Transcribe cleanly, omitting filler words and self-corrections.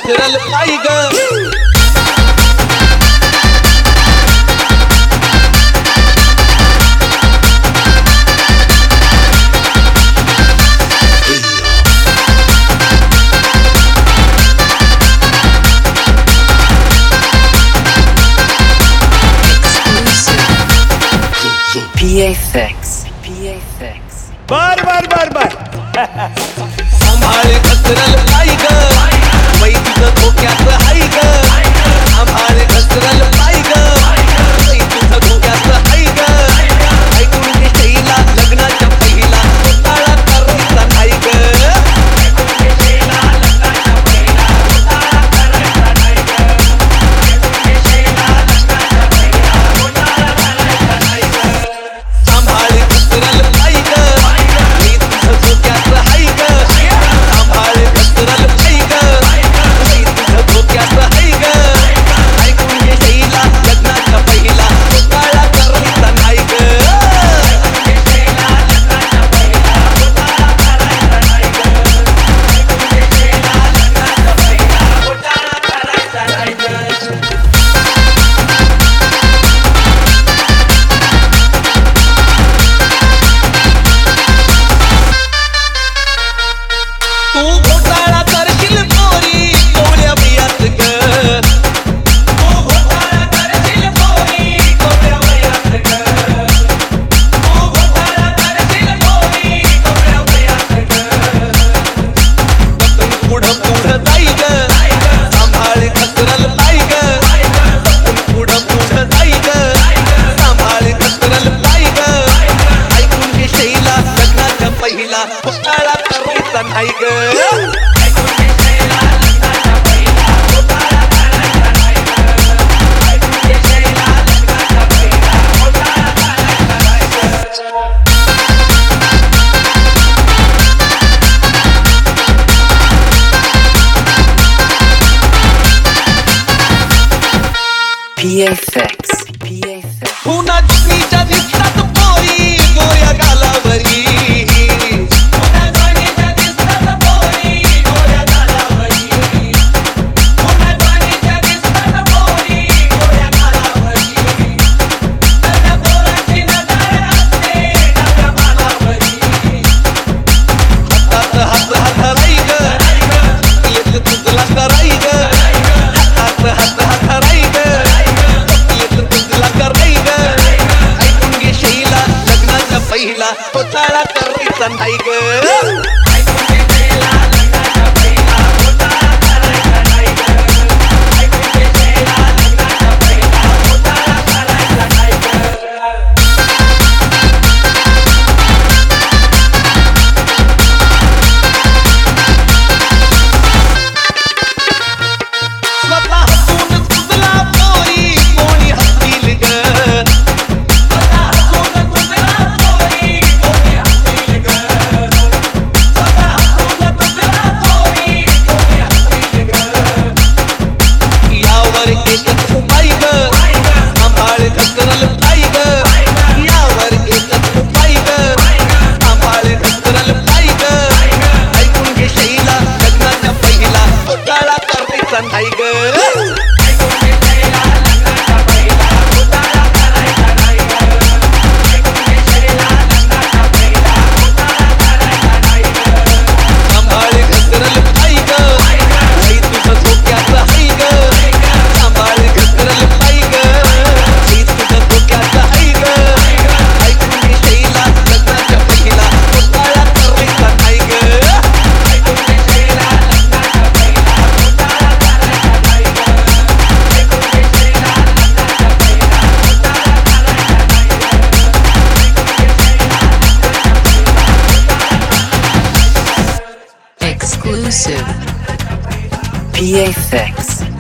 घसरल पाय ग PA-Fix. बर सांभाळ घसरल पाय ग वै तुझं धोक्यात हाय ग सांभाळ घसरल पाय ग वै तुझं धोक्यात हाय ग ऐकून घे शैला लग्नाच्या पहिला घोटाळा करायचा नाही ग सांभाळ घसरल पाय ग वै तुझं धोक्यात हाय ग सांभाळ घसरल पाय ग वै तुझं धोक्यात हाय ग ऐकून घे शैला लग्नाच्या पहिला घोटाळा करायचा नाही ग तू घोटाळा करशील पोरी कोवळ्या वयात ग तू घोटाळा करशील पोरी कोवळ्या वयात ग तू घोटाळा करशील पोरी कोवळ्या वयात ग बटन पुढं जाई ग सांभाळ घसरल पाय ग बटन पुढं जाई ग सांभाळ घसरल पाय ग ऐकून घे शैला लग्नाच्या पहिला घोटाळा करायचा नाही ग PA-Fix. पुन्हा जुनीच्या दिसतात पोरी गोऱ्या गालावरी पुन्हा जुनीच्या दिसतात पोरी गोऱ्या गालावरी पुन्हा जुनीच्या दिसतात पोरी गोऱ्या गालावरी त्या पोराची नजर असते डाव्या बालावरी हातात हात राई ग येत तुझला कराई ग हातात हात राई ग तुझला कराई ग ऐकून घे शैला लग्नाचा पहिला घोटाळा करायचा नाही ग स्वतः हसून तुझला पोरी कोणी हसतील ग स्वतः हसून तुझला पोरी कोणी हसतील ग स्वतः हसून तुझला पोरी कोणी हसतील ग यावर एकच उपाय ग सांभाळ घसरल पाय ग यावर एकच उपाय ग सांभाळ घसरल पाय ग ऐकून घे शैला लग्नाच्या पहिला घोटाळा करायचा नाही ग सांभाळ घसरल पाय ग वै तुझं धोक्यात हाय ग सांभाळ घसरल पाय ग वै तुझं धोक्यात हाय ग ऐकून घे शैला लग्नाच्या पहिला घोटाळा करायचा नाही ग Exclusive. PA-Fix.